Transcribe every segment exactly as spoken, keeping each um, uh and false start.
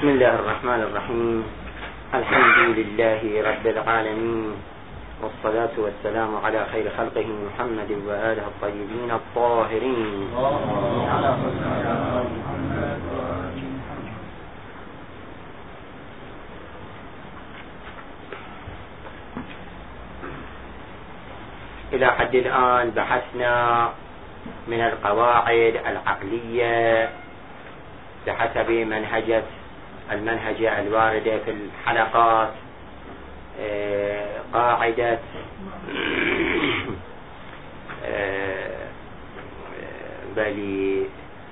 بسم الله الرحمن الرحيم. الحمد لله رب العالمين، والصلاة والسلام على خير خلقه محمد وآله الطيبين الطاهرين. إلى حد الآن بحثنا من القواعد العقلية بحسب منهجة المنهجة الواردة في الحلقات. قاعدة بل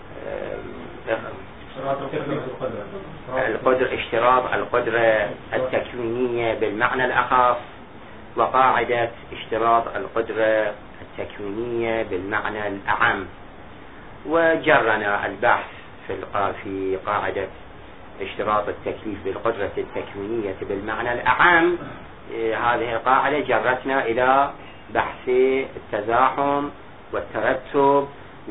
القدر اشتراط القدرة التكوينية بالمعنى الأخص، وقاعدة اشتراط القدرة التكوينية بالمعنى الأعم. وجرنا البحث في قاعدة اشتراط التكليف بالقدرة التكوينية بالمعنى الأعم. هذه القاعدة جرتنا إلى بحث التزاحم والترتب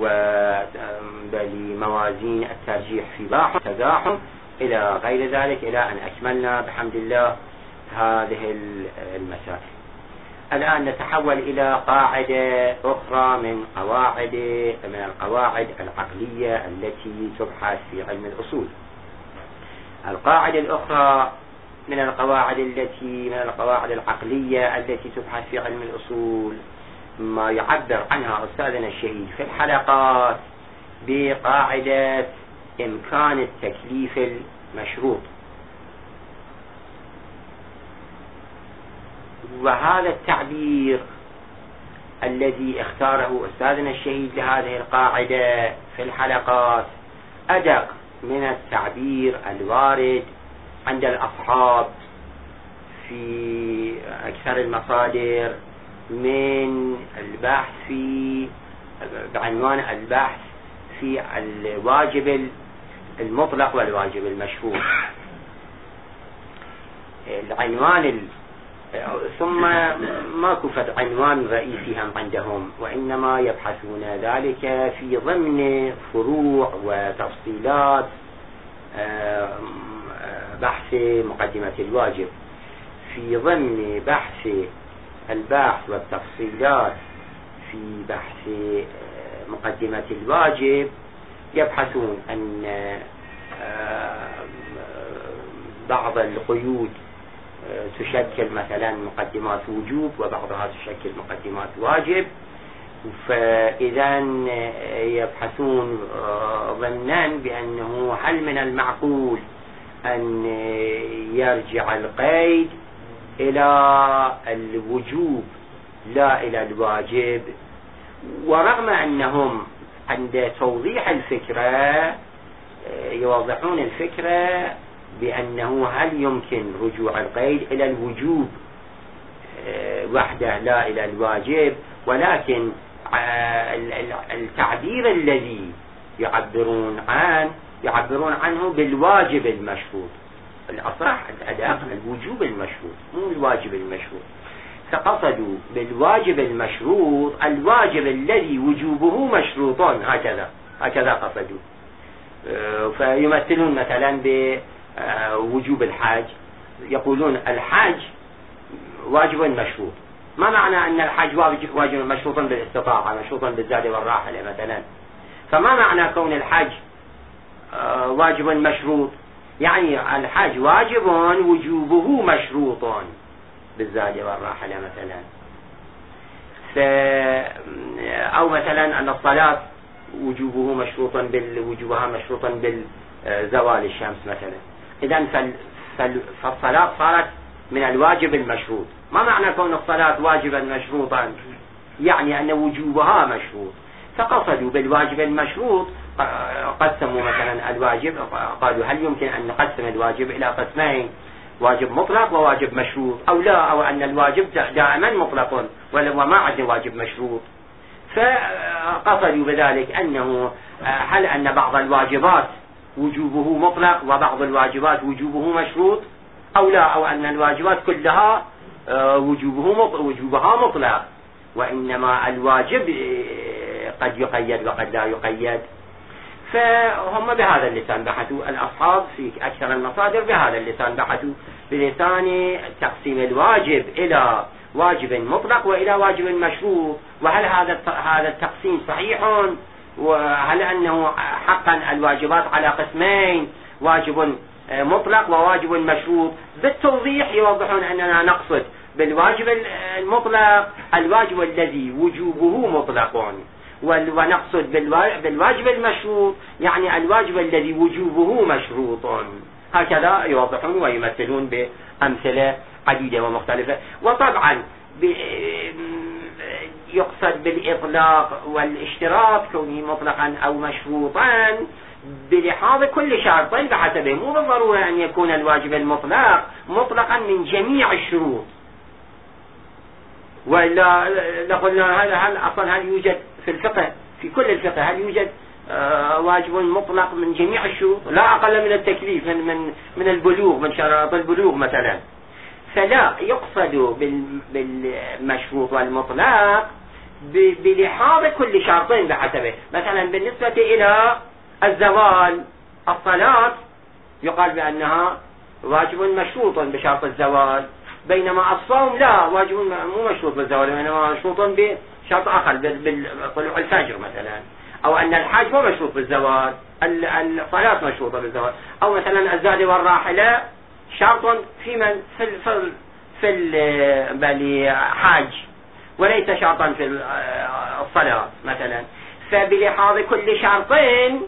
وبالموازين الترجيح في باحث التزاحم إلى غير ذلك، إلى أن أكملنا بحمد الله هذه المسائل. الآن نتحول إلى قاعدة أخرى من قواعد من القواعد العقلية التي تبحث في علم الأصول. القاعدة الأخرى من القواعد التي من القواعد العقلية التي تبحث في علم الأصول ما يعبر عنها أستاذنا الشهيد في الحلقات بقاعدة إمكان التكليف المشروط. وهذا التعبير الذي اختاره أستاذنا الشهيد لهذه القاعدة في الحلقات أدق من التعبير الوارد عند الأصحاب في أكثر المصادر من البحث في بعنوان البحث في الواجب المطلق والواجب المشروط. العنوان ثم ما كفت عنوان رئيسي هم عندهم، وإنما يبحثون ذلك في ضمن فروع وتفصيلات بحث مقدمة الواجب. في ضمن بحث البحث والتفصيلات في بحث مقدمة الواجب يبحثون أن بعض القيود تشكل مثلا مقدمات وجوب وبعضها تشكل مقدمات واجب، فإذا يبحثون ضمنا بأنه هل من المعقول أن يرجع القيد إلى الوجوب لا إلى الواجب. ورغم أنهم عند توضيح الفكرة يوضحون الفكرة بأنه هل يمكن رجوع القيد إلى الوجوب وحده لا إلى الواجب، ولكن التعبير الذي يعبرون عنه يعبرون عنه بالواجب المشروط. الأصح الأداء الوجوب المشروط مو الواجب المشروط. فقصدوا بالواجب المشروط الواجب الذي وجوبه مشروط، هكذا هكذا قصدوا. فيمثلون مثلا بوجوب الحج، يقولون الحج واجب مشروط. ما معنى أن الحج واجب مشروط بالاستطاعة مشروط بالزاد والراحلة مثلا؟ فما معنى كون الحج واجب مشروط؟ يعني الحج واجب وجوبه مشروط بالزاد والراحلة مثلا. أو مثلا أن الصلاة وجوبه مشروط بالوجوبها مشروطا بالزوال الشمس مثلا. إذن فالصلاة صارت من الواجب المشروط. ما معنى كون الصلاة واجبا مشروطا؟ يعني أن وجوبها مشروط. فقصدوا بالواجب المشروط قسموا مثلا الواجب، قالوا هل يمكن أن نقسم الواجب إلى قسمين، واجب مطلق وواجب مشروط، أو لا، أو أن الواجب دائما مطلق وما عندنا واجب مشروط. فقصدوا بذلك أنه هل أن بعض الواجبات وجوبه مطلق وبعض الواجبات وجوبه مشروط، أو لا، أو أن الواجبات كلها وجوبه وجوبها مطلق، وإنما الواجب قد يقيد وقد لا يقيد. فهم بهذا اللسان بحثوا الأصحاب في أكثر المصادر، بهذا اللسان بحثوا بلسان تقسيم الواجب إلى واجب مطلق وإلى واجب مشروط، وهل هذا هذا التقسيم صحيح، وهل أنه حقا الواجبات على قسمين، واجب مطلق وواجب مشروط. بالتوضيح يوضحون أننا نقصد بالواجب المطلق الواجب الذي وجوبه مطلق، ونقصد بالواجب المشروط يعني الواجب الذي وجوبه مشروط. هكذا يوضحون ويمثلون بأمثلة عديدة ومختلفة. وطبعا يقصد بالإطلاق والاشتراط كونه مطلقا أو مشروطا بلحاظ كل شرط بحسبه، مو بالضرورة أن يكون الواجب المطلق مطلقا من جميع الشروط. ولا لقلنا هذا هل أصلا هل يوجد في الفقه في كل الفقه هل يوجد آه واجب مطلق من جميع الشروط؟ لا أقل من التكليف، من من من البلوغ، من شرط البلوغ مثلا. فلا يقصد بالمشروط والمطلق بلحاظ كل شرطين بحسبه. مثلا بالنسبة إلى الزوال الصلاة يقال بأنها واجب مشروط بشرط الزوال، بينما الصوم لا واجب مو مشروط بالزوال، بينما مشروط بشرط آخر بطلوع الفجر مثلا. أو أن الحج مو مشروط بالزوال، الصلاة مشروطة بالزوال. أو مثلا الزاد والراحلة شرط في من في في في الحج وليس شرطا في الصلاة مثلا. فبلحاظ كل شرطين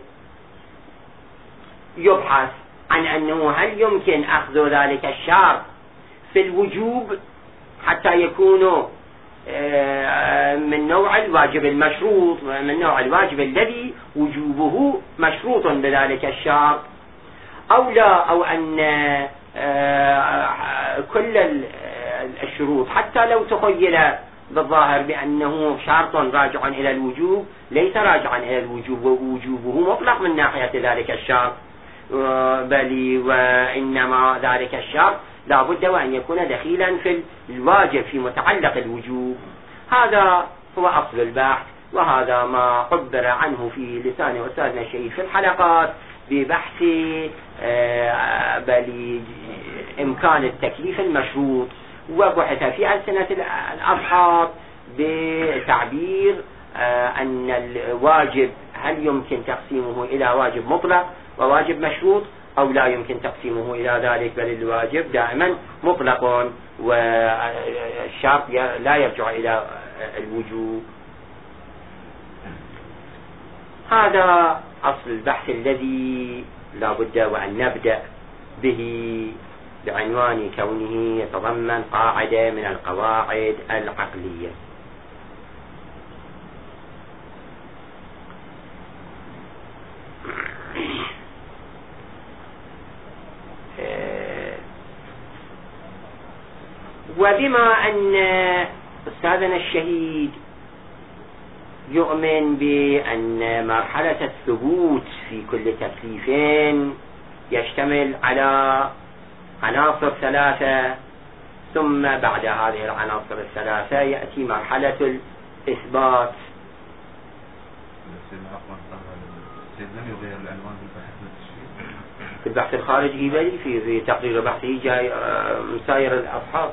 يبحث عن أنه هل يمكن أخذ ذلك الشرط في الوجوب حتى يكونوا من نوع الواجب المشروط، من نوع الواجب الذي وجوبه مشروط بذلك الشرط، أو لا، أو أن كل الشروط حتى لو تخيل بالظاهر بأنه شرط راجع إلى الوجوب ليس راجعا إلى الوجوب ووجوبه مطلق من ناحية ذلك الشرط، بل وإنما ذلك الشرط لا بد وأن يكون دخيلا في الواجب في متعلق الوجوب. هذا هو أصل البحث، وهذا ما عبر عنه في لسان أستاذنا الشهيد في الحلقات ببحث بل إمكان التكليف المشروط، وبحث في ألسنة الأصحاب بتعبير أن الواجب هل يمكن تقسيمه إلى واجب مطلق وواجب مشروط أو لا يمكن تقسيمه إلى ذلك، بل الواجب دائما مطلق والشرط لا يرجع إلى الوجوب. هذا أصل البحث الذي لا بد وأن نبدأ به بعنوان كونه يتضمن قاعدة من القواعد العقلية. وبما أن أستاذنا الشهيد يؤمن بأن مرحلة الثبوت في كل تكليف يشتمل على عناصر ثلاثة، ثم بعد هذه العناصر الثلاثة يأتي مرحلة الإثبات. لم يغير العنوان في البحث الخارجي بل في في تقرير بحثه جاي من سائر الأصحاب.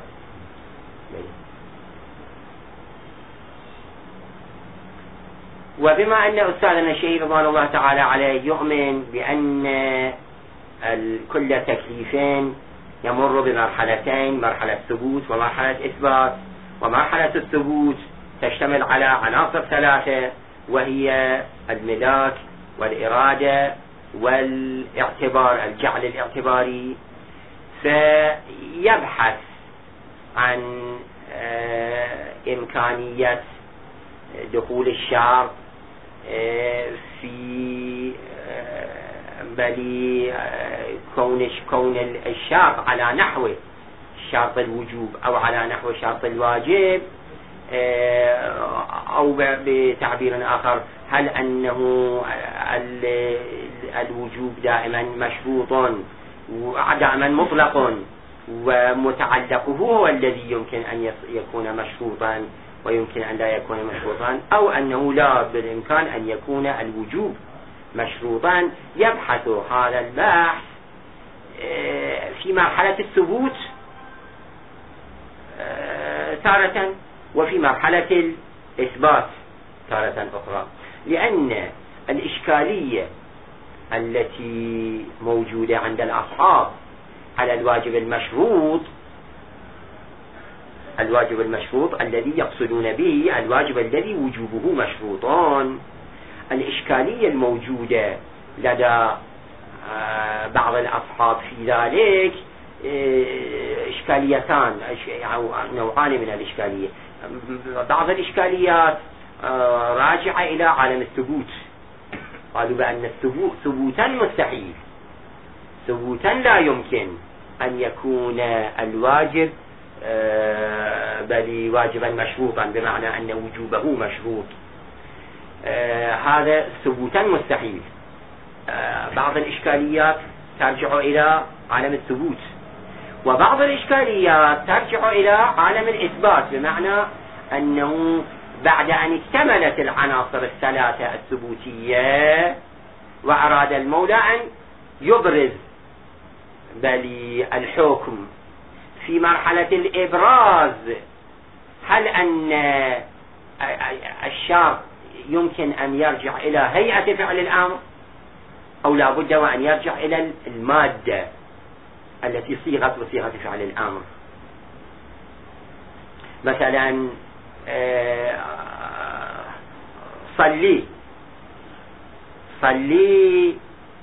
وبما أن أستاذنا الشهيد رضوان الله تعالى عليه يؤمن بأن كل تكليفين يمر بمرحلتين، مرحلة ثبوت ومرحلة إثبات، ومرحلة الثبوت تشتمل على عناصر ثلاثة وهي الملاك والإرادة والاعتبار، الجعل الاعتباري. فيبحث عن إمكانية دخول الشرط في بل كون كون الشرط على نحو شرط الوجوب أو على نحو شرط الواجب، أو بتعبير آخر هل أنه الوجوب دائما مشروط ودائما مطلق ومتعلقه هو الذي يمكن أن يكون مشروطا ويمكن أن لا يكون مشروطا، أو أنه لا بالإمكان أن يكون الوجوب مشروطا يبحث هذا البحث في مرحلة الثبوت تارة، وفي مرحلة الإثبات تارة أخرى، لأن الإشكالية التي موجودة عند الأصحاب على الواجب المشروط، الواجب المشروط الذي يقصدون به الواجب الذي وجوبه مشروطان، الإشكالية الموجودة لدى بعض الأصحاب في ذلك إشكاليتان أو نوعان من الإشكالية. بعض الإشكاليات راجعة إلى عالم الثبوت، قالوا بأن الثبوت ثبوتا مستحيل، ثبوتا لا يمكن أن يكون الواجب بل واجبا مشروطا، بمعنى أن وجوبه مشروط، هذا ثبوتا مستحيل. بعض الإشكاليات ترجع إلى عالم الثبوت، وبعض الإشكاليات ترجع إلى عالم الإثبات، بمعنى أنه بعد أن اكتملت العناصر الثلاثة الثبوتية وأراد المولى أن يبرز بل الحكم في مرحلة الإبراز، هل أن الشرط يمكن أن يرجع إلى هيئة فعل الأمر أو لا بد وأن يرجع إلى المادة التي صيغت بصيغة فعل الأمر؟ مثلا صلي صلي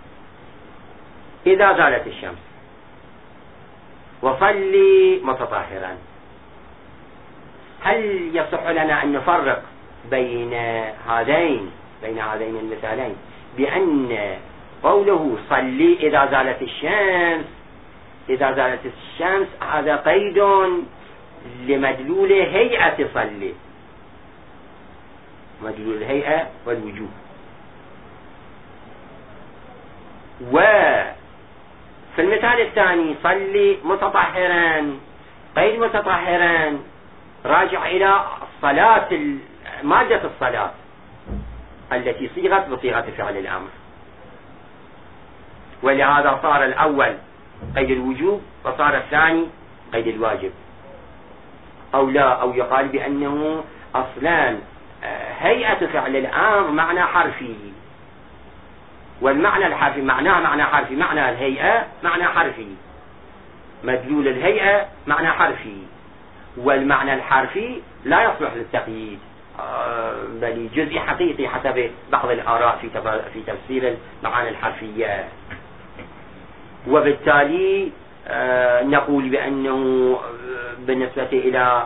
إذا زالت الشمس، وصلي متطهرا. هل يصح لنا أن نفرق بين هذين بين هذين المثالين بأن قوله صلي إذا زالت الشمس إذا زالت الشمس هذا قيد لمدلول هيئة صلي، مدلول الهيئة والوجوب، وفي المثال الثاني صلي متطهرا، قيد متطهرا راجع إلى الصلاة، مادة الصلاة التي صيغت بصيغة فعل الأمر، ولهذا صار الأول قيد الوجوب وصار الثاني قيد الواجب. أو لا، أو يقال بأنه أصلا هيئة فعل الأمر معنى حرفي، والمعنى الحرفي معناه معنى حرفي، معنى الهيئة معنى حرفي، مدلول الهيئة معنى حرفي، والمعنى الحرفي لا يصلح للتقييد بل جزء حقيقي حسب بعض الآراء في في تفسير المعاني الحرفية. وبالتالي نقول بأنه بالنسبة إلى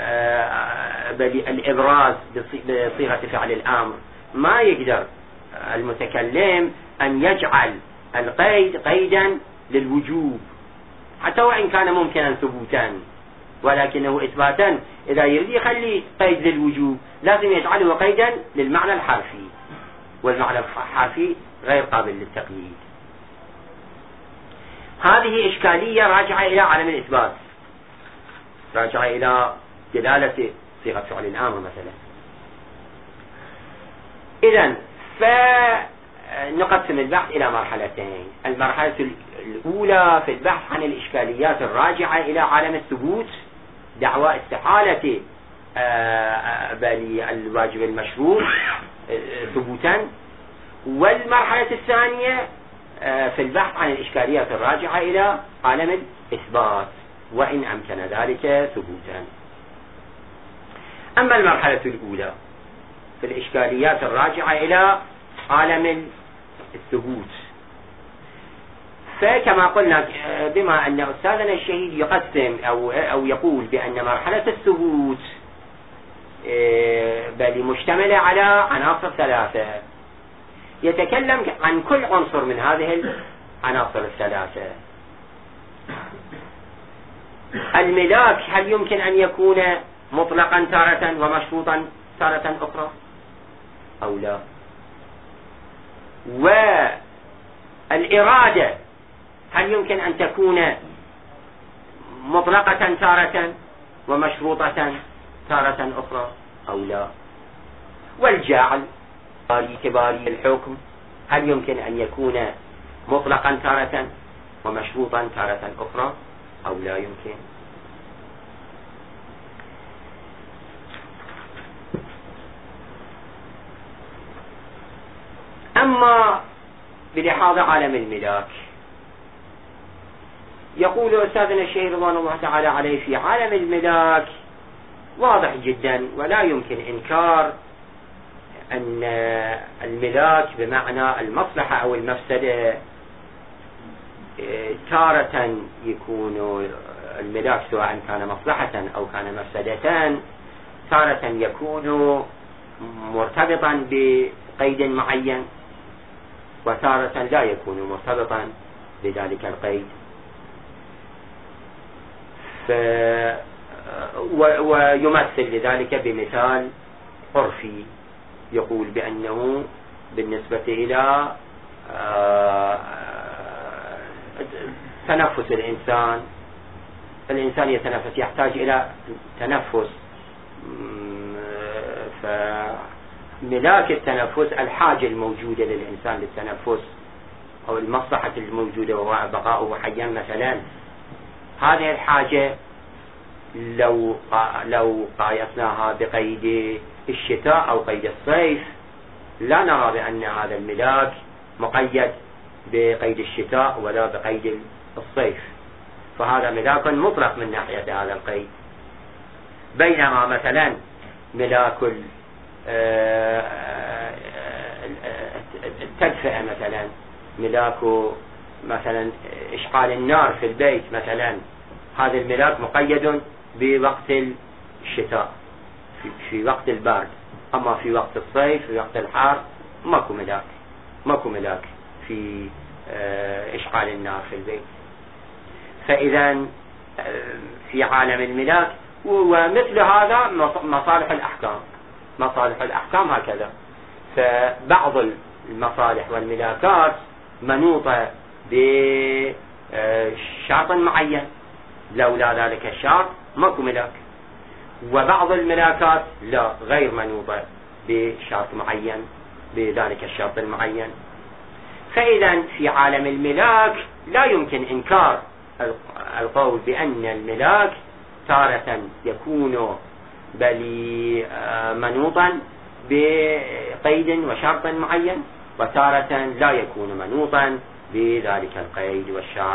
الإبراز بصيغة فعل الأمر ما يقدر المتكلم أن يجعل القيد قيدا للوجوب، حتى وإن كان ممكنا ثبوتا، ولكنه إثباتا إذا يريد يخلي قيد للوجوب لازم يجعله قيدا للمعنى الحرفي، والمعنى الحرفي غير قابل للتقييد. هذه إشكالية راجعة إلى عالم الإثبات، راجعة إلى دلالة صيغة فعل الأمر مثلا. إذن فنقسم البحث إلى مرحلتين. المرحلة الأولى في البحث عن الإشكاليات الراجعة إلى عالم الثبوت، دعوى استحالة بل الواجب المشروط ثبوتا. والمرحلة الثانية في البحث عن الإشكاليات الراجعة إلى عالم الإثبات، وإن أمكن ذلك ثبوتا. أما المرحلة الأولى في الإشكاليات الراجعة إلى عالم الثبوت، فكما قلنا بما أن أستاذنا الشهيد يقسم أو أو يقول بأن مرحلة الثبوت بل مشتملة على عناصر ثلاثة، يتكلم عن كل عنصر من هذه العناصر الثلاثة. الملاك هل يمكن أن يكون مطلقا تارة ومشروطا تارة أخرى أو لا؟ والإرادة هل يمكن أن تكون مطلقة تارة ومشروطة تارة أخرى أو لا؟ والجعل باعتبار الحكم هل يمكن أن يكون مطلقا تارة ومشروطا تارة أخرى أو لا يمكن؟ أما بلحاظ عالم الملاك، يقول أستاذنا الشيخ رضوان الله تعالى عليه في عالم الملاك واضح جدا ولا يمكن إنكار أن الملاك بمعنى المصلحة أو المفسدة تارة يكون الملاك سواء كان مصلحة أو كان مفسدة، تارة يكون مرتبطا بقيد معين وتارة لا يكون مرتبطا بذلك القيد. ف ويمثل لذلك بمثال عرفي يقول بأنه بالنسبة إلى تنفس الإنسان، الإنسان يتنفس يحتاج إلى تنفس، فملاك التنفس الحاجة الموجودة للإنسان للتنفس أو المصلحة الموجودة وهو بقاؤه حيا مثلا، هذه الحاجة لو لو قايسناها بقيد الشتاء أو قيد الصيف لا نرى بأن هذا الملاك مقيد بقيد الشتاء ولا بقيد الصيف، فهذا ملاك مطلق من ناحية هذا القيد. بينما مثلا ملاك التدفئة مثلا، ملاك مثلا إشعال النار في البيت مثلا، هذا الملاك مقيد بوقت الشتاء في وقت البرد، أما في وقت الصيف في وقت الحار ماكو ملاك ماكو ملاك في إشعال النار في البيت. فإذا في عالم الملاك ومثل هذا مصالح الأحكام، مصالح الأحكام هكذا، فبعض المصالح والملاكات منوطة بشرط معين لولا ذلك الشرط ماكو ملاك، وبعض الملاكات لا غير منوطة بشرط معين بذلك الشرط المعين. فإذا في عالم الملاك لا يمكن إنكار القول بأن الملاك تارة يكون بل منوطا بقيد وشرط معين، وتارة لا يكون منوطا بذلك القيد والشرط.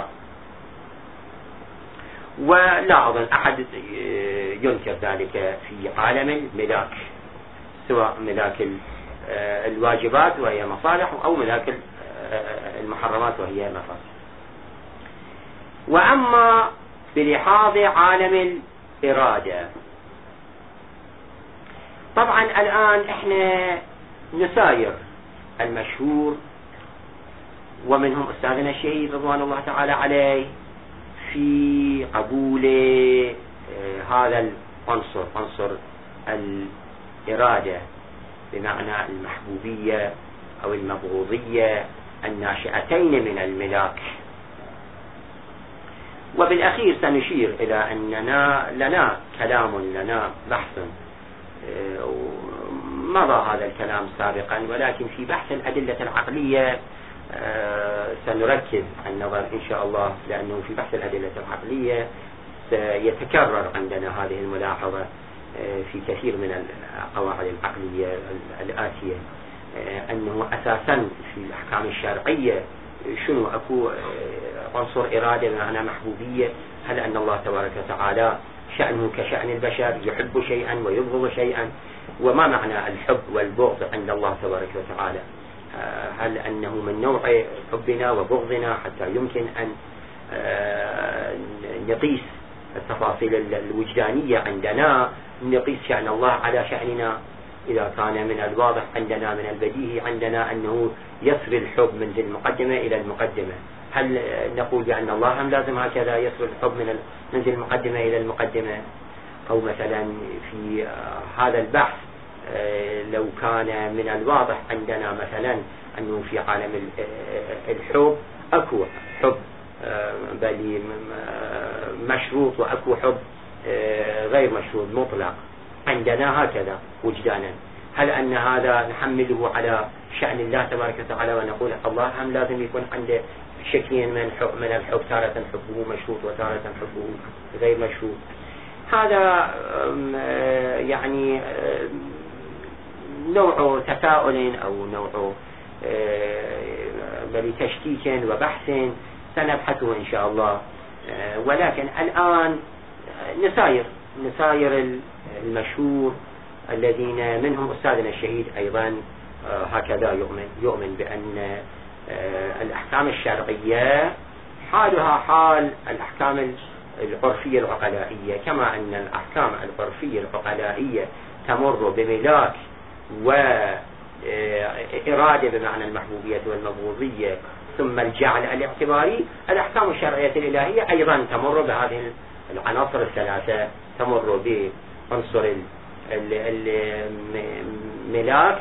ولا أظن أحد ينكر ذلك في عالم الملاك، سواء ملاك الواجبات وهي مصالح أو ملاك المحرمات وهي مفاسد. وأما بلحاظ عالم الإرادة، طبعا الآن احنا نساير المشهور ومنهم أستاذنا الشهيد رضوان الله تعالى عليه في قبول هذا العنصر، عنصر الإرادة بمعنى المحبوبية أو المبغوضية الناشئتين من الملاك. وبالأخير سنشير إلى أننا لنا كلام لنا بحث مضى هذا الكلام سابقا، ولكن في بحث الأدلة العقلية سنركز النظر إن شاء الله، لأنه في بحث الأدلة العقلية سيتكرر عندنا هذه الملاحظة في كثير من القواعد العقلية الآتية، أنه أساسا في الأحكام الشرعية شنو أكو عنصر إرادة بمعنى محبوبية، هل أن الله تبارك وتعالى شأنه كشأن البشر يحب شيئا ويبغض شيئا، وما معنى الحب والبغض عند الله تبارك وتعالى، هل أنه من نوع حبنا وبغضنا حتى يمكن أن نقيس التفاصيل الوجدانية عندنا، نقيس شأن الله على شأننا. إذا كان من الواضح عندنا من البديهي عندنا أنه يسري الحب من ذي المقدمة إلى المقدمة، هل نقول بأن الله هم لازم هكذا يسري الحب من من ذي المقدمة إلى المقدمة؟ أو مثلا في هذا البحث لو كان من الواضح عندنا مثلا أنه في عالم الحب أكو حب بل مشروط وأكو حب غير مشروط مطلق عندنا هكذا وجدانا، هل أن هذا نحمله على شأن الله تبارك وتعالى ونقول الله هم لازم يكون عنده شكلين من حب من الحب، تارة حبه مشروط وتارة حبه غير مشروط؟ هذا يعني نوع تساؤل أو نوع بل تشكيك وبحث سنبحثه إن شاء الله. ولكن الآن نساير نساير المشهور الذين منهم أستاذنا الشهيد أيضا هكذا يؤمن يؤمن بأن الأحكام الشرعية حالها حال الأحكام العرفية العقلائية، كما أن الأحكام العرفية العقلائية تمر بملاك وإرادة بمعنى المحبوبية والمبغوضية ثم الجعل الاعتباري، الأحكام الشرعية الإلهية أيضا تمر بهذه العناصر الثلاثة، تمر بعنصر الملاك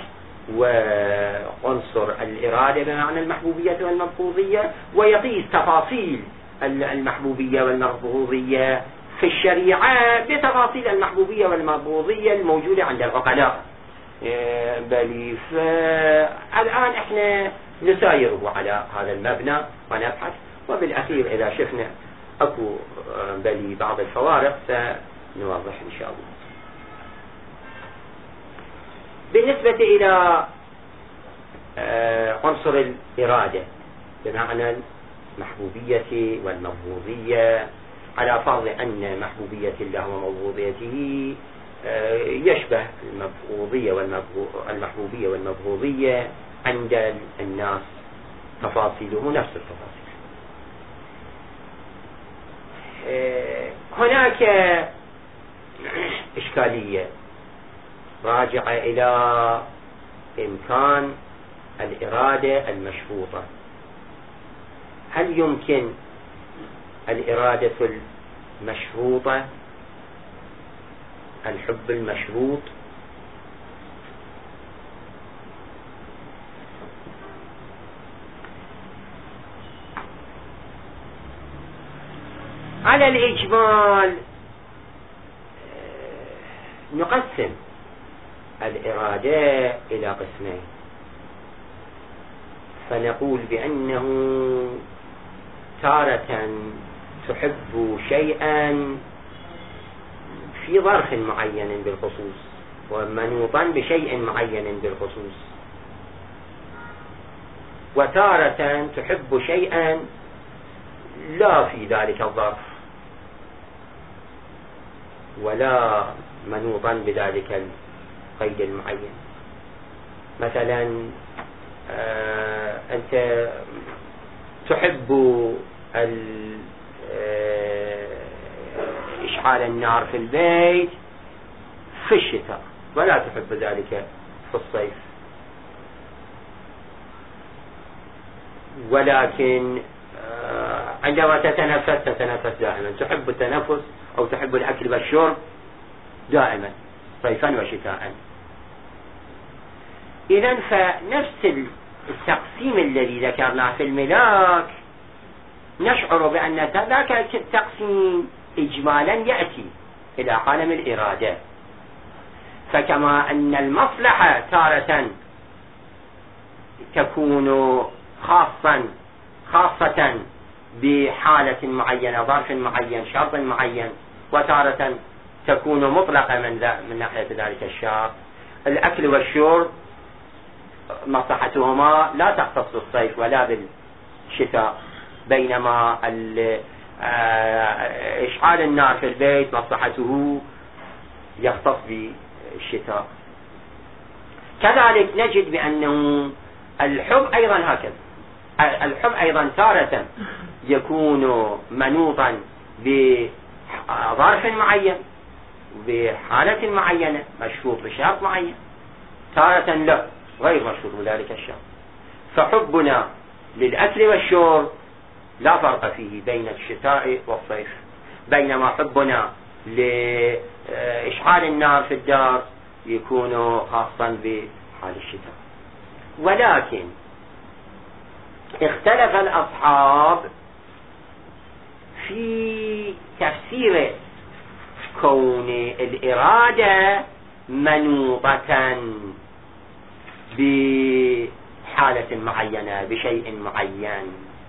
وعنصر الإرادة بمعنى المحبوبية والمبغوضية، ويقيس تفاصيل المحبوبية والمبغوضية في الشريعة بتفاصيل المحبوبية والمبغوضية الموجودة عند العقلاء. بل الآن احنا نسايره على هذا المبنى ونبحث، وبالأخير إذا شفنا أكو بل بعض الفوارق سنوضح إن شاء الله. بالنسبة إلى عنصر الإرادة بمعنى المحبوبية والمبغوضية، على فرض أن محبوبية الله ومبغوضيته يشبه المبغوضية والمحبوبية والمبغوضية عند الناس تفاصيله نفس التفاصيل. هناك إشكالية راجعة إلى إمكان الإرادة المشروطة. هل يمكن الإرادة المشروطة الحب المشروط؟ على الإجمال نقسم الإرادة إلى قسمين، فنقول بأنه تارة تحب شيئا في ظرف معين بالخصوص ومنوطا بشيء معين بالخصوص، وتارة تحب شيئا لا في ذلك الظرف ولا منوطا بذلك القيد المعين. مثلا آه أنت تحب إشعال النار في البيت في الشتاء ولا تحب ذلك في الصيف، ولكن عندما تتنفس تتنفس دائما، تحب التنفس أو تحب الأكل والشرب دائما صيفا وشتاء. إذن فنفس التقسيم الذي ذكرناه في الملاك نشعر بأن ذاك التقسيم إجمالا يأتي إلى عالم الإرادة. فكما أن المصلحة تارة تكون خاصا خاصة بحالة معينة، ظرف معين، شرط معين، وتارة تكون مطلقة من, من ناحية ذلك الشرط. الأكل والشرب مصلحتهما لا تختص بالصيف ولا بالشتاء، بينما إشعال النار في البيت مصلحته يختص بالشتاء. كذلك نجد بأنه الحب أيضا هكذا، الحب أيضا تارة يكون منوطا بظرف معين بحالة معينة مشروط بشرط معين، تارة لا غير مشروط بذلك الشرط. فحبنا للأكل والشرب لا فرق فيه بين الشتاء والصيف، بينما حبنا لإشعال النار في الدار يكون خاصا بحال الشتاء. ولكن اختلف الأصحاب في تفسير كون الإرادة منوطة بحالة معينة بشيء معين.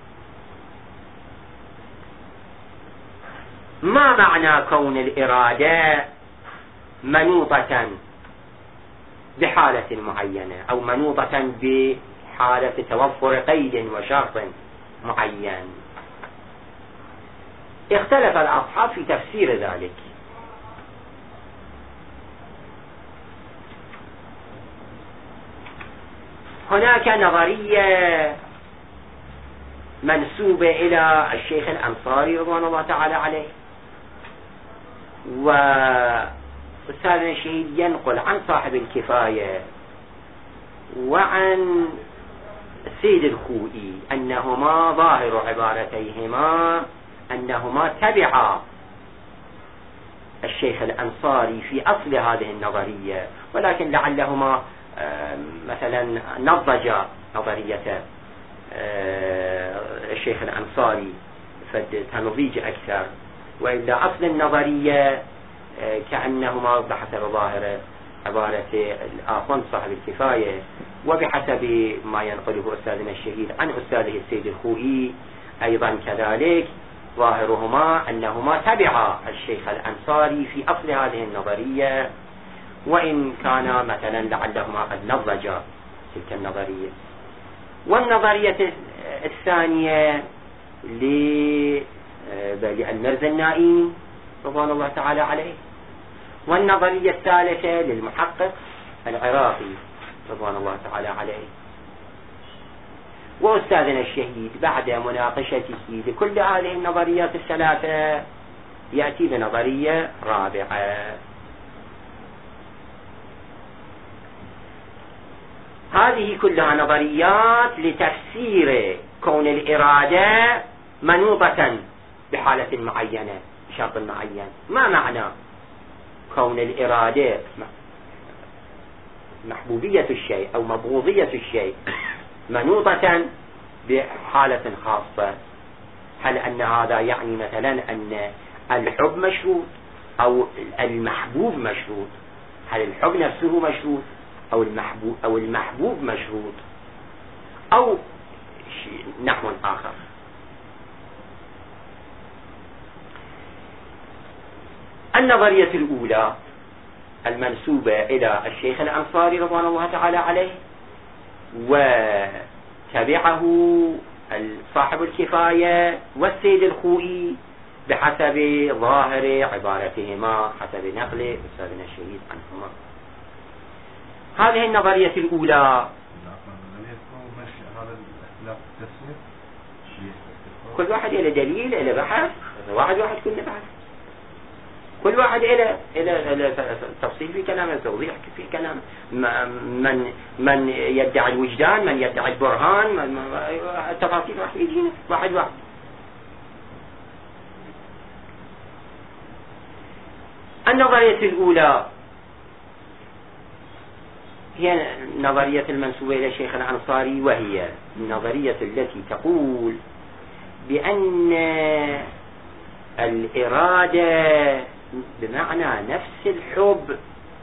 ما معنى كون الإرادة منوطة بحالة معينة أو منوطة بحالة توفر قيد وشرط معين؟ اختلف الأصحاب في تفسير ذلك. هناك نظرية منسوبة إلى الشيخ الأنصاري رضوان الله تعالى عليه، وأستاذنا الشهيد ينقل عن صاحب الكفاية وعن السيد الخوئي أنهما ظاهر عبارتيهما أنهما تبعا الشيخ الأنصاري في أصل هذه النظرية، ولكن لعلهما مثلا نضجا نظرية الشيخ الأنصاري فتنضيج أكثر، وإلا أصل النظرية كأنهما بحسب ظاهر عبارة الآخوان صاحب الكفاية وبحسب ما ينقله أستاذنا الشهيد عن أستاذه السيد الخوئي أيضا كذلك ظاهرهما أنهما تبعا الشيخ الأنصاري في أصل هذه النظرية، وإن كان مثلا لعلهما قد نضجا تلك النظرية. والنظرية الثانية للمرزنائي رضوان الله تعالى عليه، والنظرية الثالثة للمحقق العراقي رضوان الله تعالى عليه. وأستاذنا الشهيد بعد مناقشته لكل هذه النظريات الثلاثة يأتي بنظرية رابعة. هذه كلها نظريات لتفسير كون الإرادة منوطة بحالة معينة بشرط معين. ما معنى كون الإرادة محبوبية الشيء أو مبغوضية الشيء منوطة بحالة خاصة؟ هل أن هذا يعني مثلا أن الحب مشروط أو المحبوب مشروط؟ هل الحب نفسه مشروط أو المحبوب أو المحبوب مشروط أو شيء نحو آخر؟ النظرية الأولى المنسوبة إلى الشيخ الأنصاري رضوان الله تعالى عليه وتبعه صاحب الكفاية والسيد الخوئي بحسب ظاهر عبارتهما حسب نقل أستاذنا الشهيد عنهما. هذه النظرية الأولى كل واحد إلى دليل إلى بحث، واحد واحد كل بحث، كل واحد إلى إلى تفصيل في كلامه، توضيح في كلامه، من من يدعي الوجدان، من يدعي البرهان، التفاصيل راح يجينا واحد واحد. النظرية الأولى هي نظرية المنسوبة إلى الشيخ الأنصاري، وهي النظرية التي تقول بأن الإرادة بمعنى نفس الحب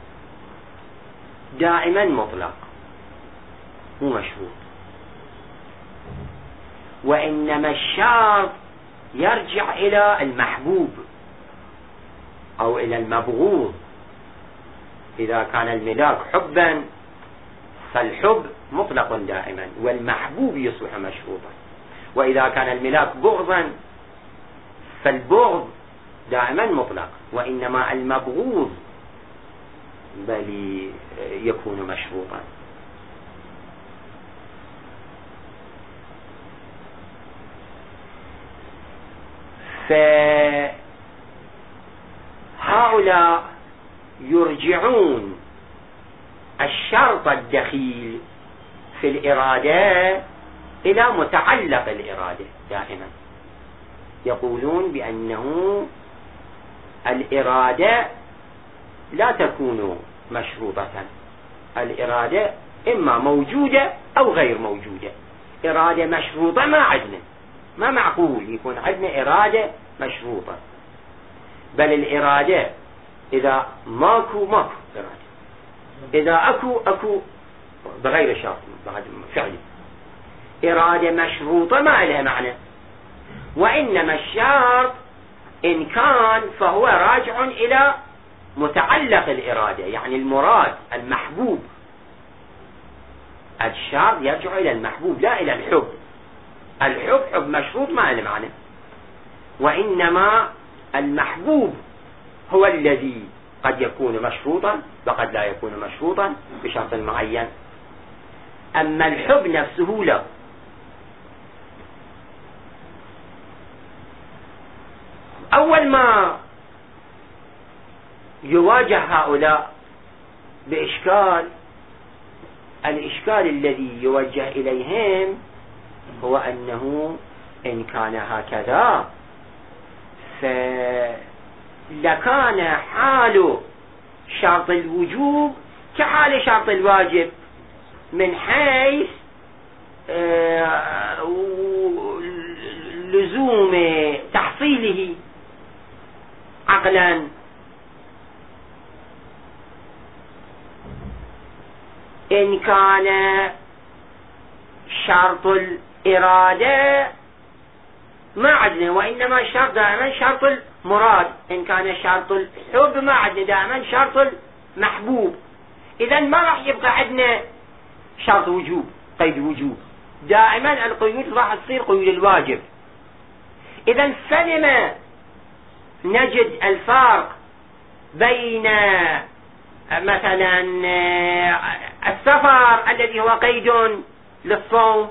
دائما مطلق مو مشروط، وإنما الشرط يرجع إلى المحبوب أو إلى المبغوض. إذا كان الملاك حبا فالحب مطلق دائما والمحبوب يصبح مشروطا، وإذا كان الملاك بغضا فالبغض دائما مطلق، وإنما المبغوض بل يكون مشروطا. فهؤلاء يرجعون الشرط الدخيل في الإرادة إلى متعلق الإرادة دائما، يقولون بأنه الإرادة لا تكون مشروطة، الإرادة إما موجودة أو غير موجودة. إرادة مشروطة ما عندنا، ما معقول يكون عندنا إرادة مشروطة، بل الإرادة إذا ماكو ماكو إرادة، إذا أكو أكو بغير شرط بعد فعلي. إرادة مشروطة ما لها معنى، وإنما الشرط إن كان فهو راجع إلى متعلق الإرادة، يعني المراد المحبوب. الشرط يرجع إلى المحبوب لا إلى الحب. الحب حب مشروط ما له معنى، وإنما المحبوب هو الذي قد يكون مشروطا وقد لا يكون مشروطا بشرط معين. أما الحب نفسه لا. أول ما يواجه هؤلاء بإشكال، الإشكال الذي يوجه إليهم هو أنه إن كان هكذا فلكان حال شرط الوجوب كحال شرط الواجب من حيث لزوم تحصيله عقلا. إن كان شرط الإرادة ما عدنا، وإنما الشرط دائما شرط المراد. إن كان شرط الحب ما عدنا، دائما شرط المحبوب. إذا ما راح يبقى عندنا شرط وجوب، قيد وجوب، دائما القيود راح تصير قيود الواجب. إذا فلما نجد الفرق بين مثلا السفر الذي هو قيد للصوم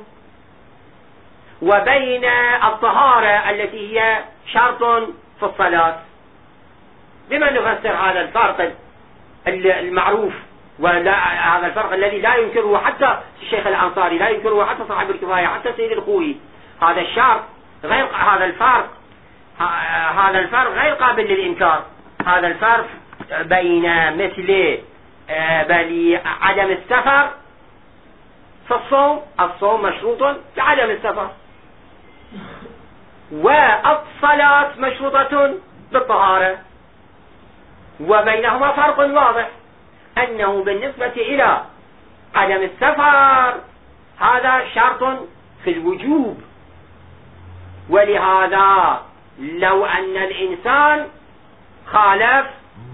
وبين الطهارة التي هي شرط في الصلاة؟ بما نفسر هذا الفرق المعروف، ولا هذا الفرق الذي لا ينكره حتى الشيخ الأنصاري، لا ينكره حتى صاحب الكفاية، حتى سيد الخوي. هذا الشرط غير هذا الفرق هذا الفرق غير قابل للإنكار. هذا الفرق بين مثل بل عدم السفر في الصوم، الصوم مشروط بعدم السفر، والصلاة مشروطة بالطهارة، وبينهما فرق واضح، أنه بالنسبة إلى عدم السفر هذا شرط في الوجوب. ولهذا لو أن الإنسان خالف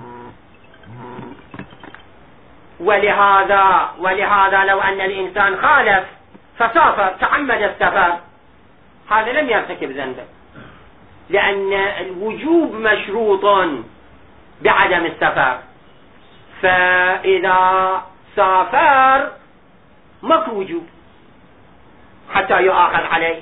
ولهذا ولهذا لو أن الإنسان خالف فسافر، تعمد السفر، هذا لم يرتكب ذنبا، لأن الوجوب مشروط بعدم السفر. فإذا سافر ماكو وجوب حتى يؤاخذ عليه،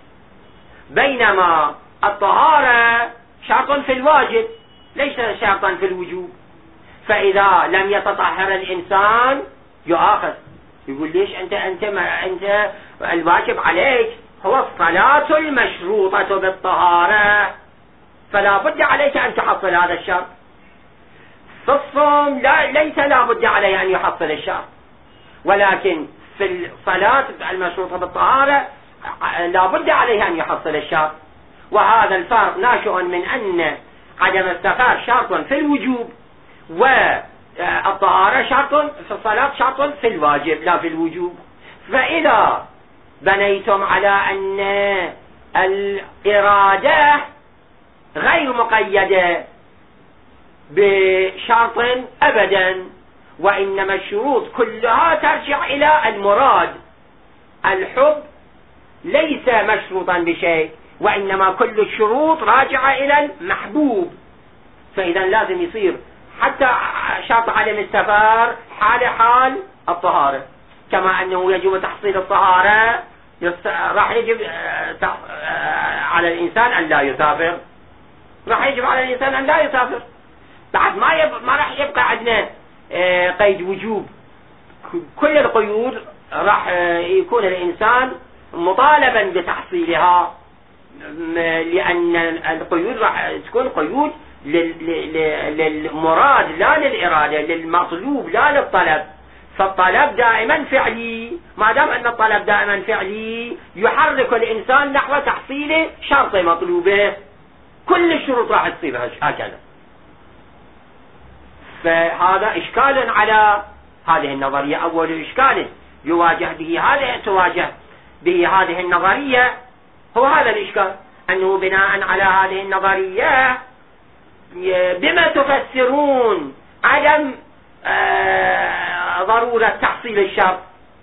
بينما الطهارة شرط في الواجب ليس شرطا في الوجوب. فإذا لم يتطهر الإنسان يؤاخذ، يقول ليش أنت أنت ما أنت الواجب عليك هو الصلاة المشروطة بالطهارة، فلا بد عليك أن تحصل هذا الشرط. في الصوم لا ليس لا بد عليه أن يحصل الشرط، ولكن في الصلاة المشروطة بالطهارة لا بد عليه أن يحصل الشرط. وهذا الفرق ناشئ من أن عدم السفر شرط في الوجوب، والطهارة شرط في الصلاة شرط في الواجب لا في الوجوب. فإذا بنيتم على أن الإرادة غير مقيدة بشرط أبدا، وإنما الشروط كلها ترجع إلى المراد، الحب ليس مشروطا بشيء، وإنما كل الشروط راجعة إلى المحبوب. فإذا لازم يصير حتى شرط عدم السفر حال حال الطهارة، كما أنه يجب تحصيل الطهارة راح يجب على الإنسان أن لا يسافر، راح يجب على الإنسان أن لا يسافر. بعد ما يب... ما راح يبقى عندنا قيد وجوب، كل القيود راح يكون الإنسان مطالبا بتحصيلها، لأن القيود راح تكون قيود للمراد لا للإرادة، للمطلوب لا للطلب. فالطلب دائما فعلي، ما دام أن الطلب دائما فعلي يحرك الإنسان نحو تحصيل شرط مطلوبه، كل الشروط راح تصير هكذا. فهذا إشكال على هذه النظرية، أول إشكال يواجه به هذا تواجه به هذه النظرية هو هذا الإشكال، أنه بناء على هذه النظرية بما تفسرون عدم آه ضرورة تحصيل الشرط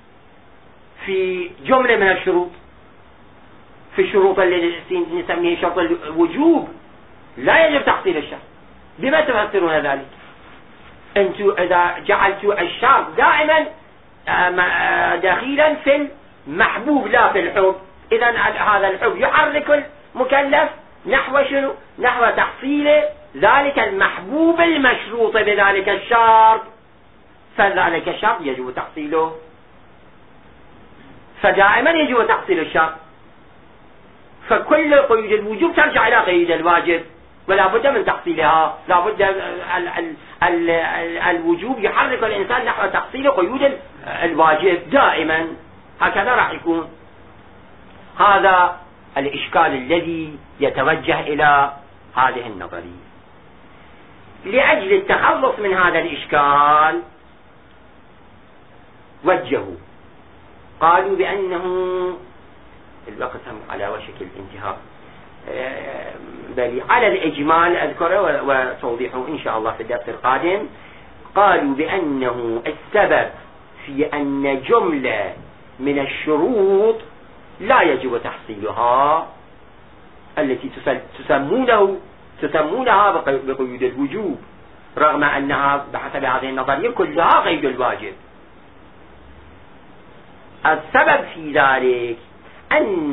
في جملة من الشروط، في الشروط التي نسميه شرط الوجوب لا يجب تحصيل الشرط، بما تفسرون ذلك؟ أنتم إذا جعلتوا الشرط دائما دخيلا في المحبوب لا في الحب، إذا هذا الحب يحرك المكلف نحو شنو؟ نحو تحصيل ذلك المحبوب المشروط بذلك الشرط، فذلك الشرط يجب تحصيله، فدائما يجب تحصيل الشرط، فكل قيود الوجوب ترجع إلى قيود الواجب ولا بد من تحصيلها، لا بد ال ال ال ال الوجوب يحرك الإنسان نحو تحصيل قيود الواجب دائما، هكذا راح يكون. هذا الإشكال الذي يتوجه إلى هذه النظرية. لأجل التخلص من هذا الإشكال وجهوا قالوا بأنه الوقت على وشك الانتهاء، بل على الإجمال أذكره وتوضيحه إن شاء الله في الدرس القادم. قالوا بأنه السبب في أن جملة من الشروط لا يجب تحصيلها التي تسمونه تسمونها بقيود الوجوب، رغم أنها بحسب هذه النظرية كلها قيد الواجب. السبب في ذلك أن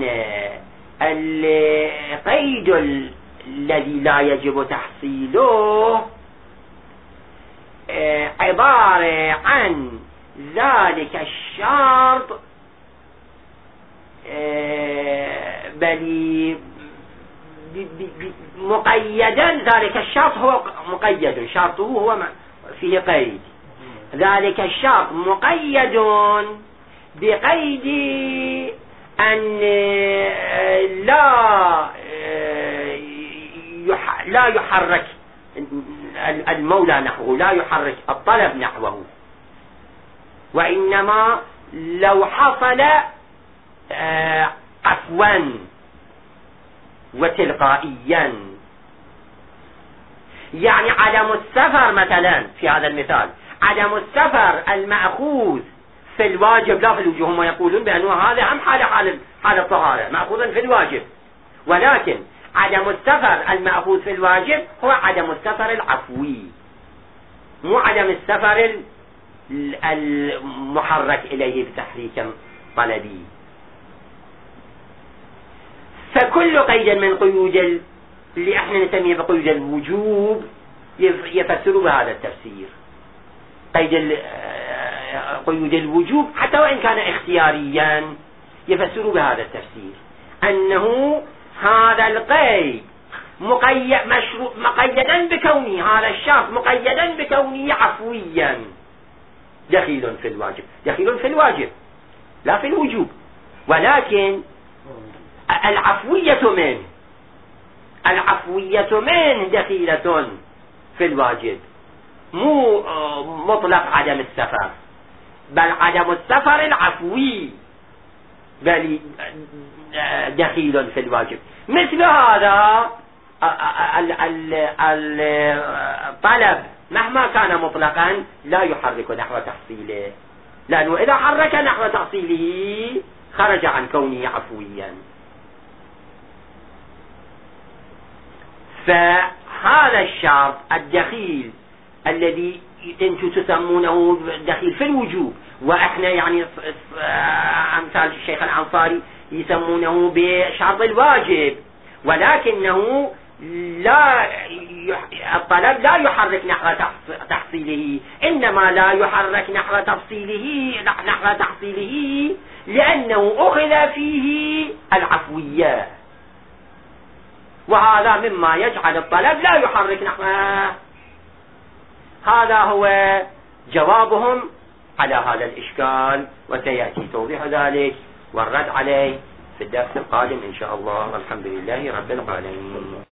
القيد الذي لا يجب تحصيله عبارة عن ذلك الشرط، بل مقيدا، ذلك الشرط هو مقيد، شرطه هو فيه قيد، ذلك الشرط مقيد بقيد أن لا لا يحرك المولى نحوه، لا يحرك الطلب نحوه، وإنما لو حصل عفوا وتلقائيا، يعني عدم السفر مثلا في هذا المثال، عدم السفر المأخوذ في الواجب لا في الوجوب، هم يقولون بأنه هذا هم حالة حالة حالة الطهارة مأخوذا في الواجب، ولكن عدم السفر المأخوذ في الواجب هو عدم السفر العفوي، مو عدم السفر المحرك إليه بتحريك طلبي. فكل قيد من قيود اللي احنا نسميه بقيود الوجوب يفسر بهذا التفسير، قيد قيود الوجوب حتى وإن كان اختياريا يفسر بهذا التفسير، أنه هذا القيد مقيد مشروع مقيدا بكونه، هذا الشرط مقيدا بكونه عفويا دخيل في الواجب، دخيل في الواجب لا في الوجوب، ولكن العفوية منه العفوية منه دخيلة في الواجب، مو مطلق عدم السفر، بل عدم السفر العفوي بل دخيل في الواجب. مثل هذا الطلب مهما كان مطلقا لا يحرك نحو تحصيله، لأنه إذا حرك نحو تحصيله خرج عن كونه عفويا. فهذا الشرط الدخيل الذي انتم تسمونه دخيل في الوجوب، واحنا يعني امثال الشيخ العنصاري يسمونه بشرط الواجب، ولكنه لا الطلب لا يحرك نحو تحصيله، انما لا يحرك نحو تفصيله نحو تحصيله لانه اخذ فيه العفوية، وهذا مما يجعل الطلب لا يحرك نحوه. هذا هو جوابهم على هذا الإشكال، وسيأتي توضيح ذلك والرد عليه في الدرس القادم إن شاء الله، والحمد لله رب العالمين.